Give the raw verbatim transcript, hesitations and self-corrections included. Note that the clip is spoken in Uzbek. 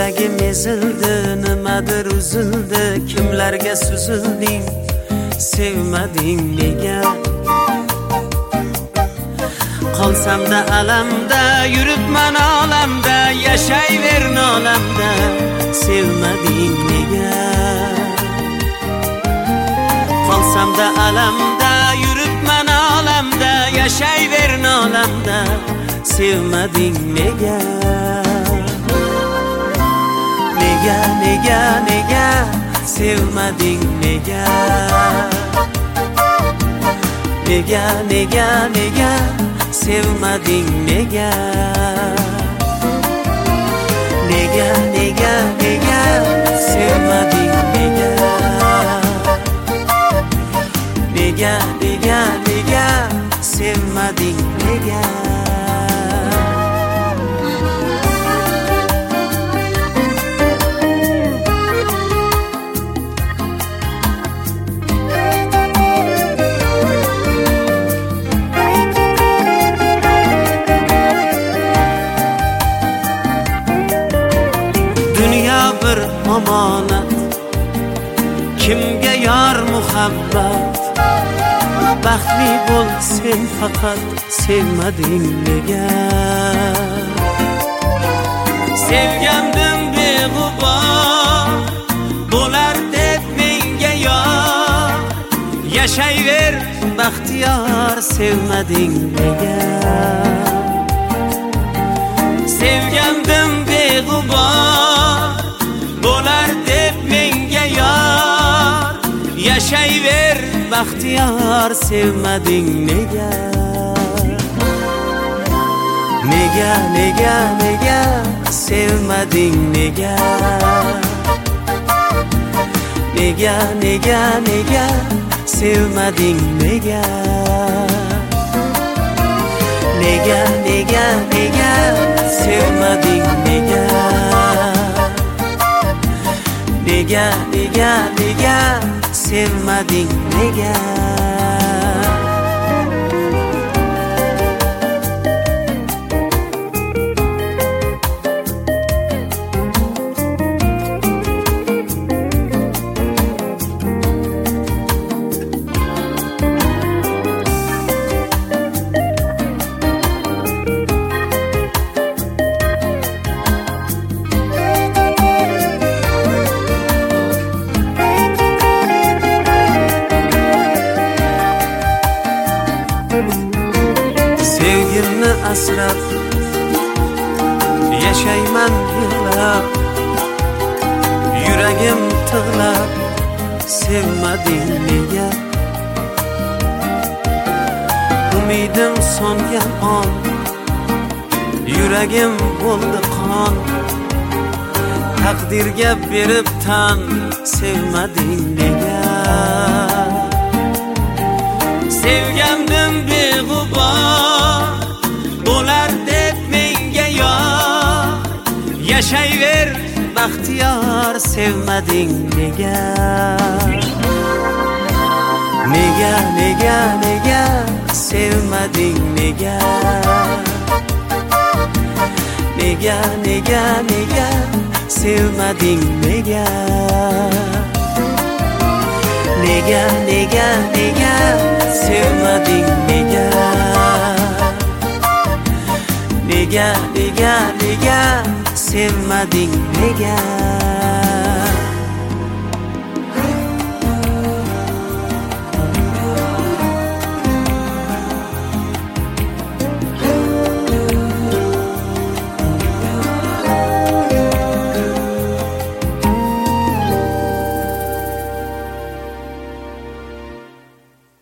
Yuragim ezildi, nimadir uzildi, kimlarga suzilding, sevmading nega? Qolsamda alamda, yuribman olamda, yashayver nolamda, sevmading nega? Qolsamda alamda, yuribman olamda, yashayver nolamda, sevmading nega? Nega, nega, nega, sevmading nega? Nega, nega, nega, sevmading nega? Nega, nega, nega, sevmading nega? Nega, nega, nega, sevmading nega? Dünya bir omonat, kimga yor muhabbat? Baxtli bo'l sen faqat, sevmading nega? Sevgandim beg'ubor, bo'lar deb menga yor, yashayver baxtiyor, sevmading nega? Sevgandim beg'ubor, bo'lar deb menga yor, yashayver baxtiyor, sevmading nega? Nega, nega, nega, sevmading nega? Nega, nega, nega, sevmading nega? Nega, nega, nega, sevmading nega? Nega, nega, nega, sevmading nega? Sevgimni asrab yashayman yig'lab, yuragim tig'lab, sevmading nega? Umidim so'ngan on, yuragim bo'ldi qon, taqdirga berib tan, sevmading nega? Sevgandim beg'ubor, bo'lar deb menga yor, yashayver baxtiyor, sevmading nega? Nega, nega, nega, sevmading nega? Nega, nega, nega, sevmading nega? Nega, nega, nega, sevmading nega? Nega, nega, nega, sevmading nega?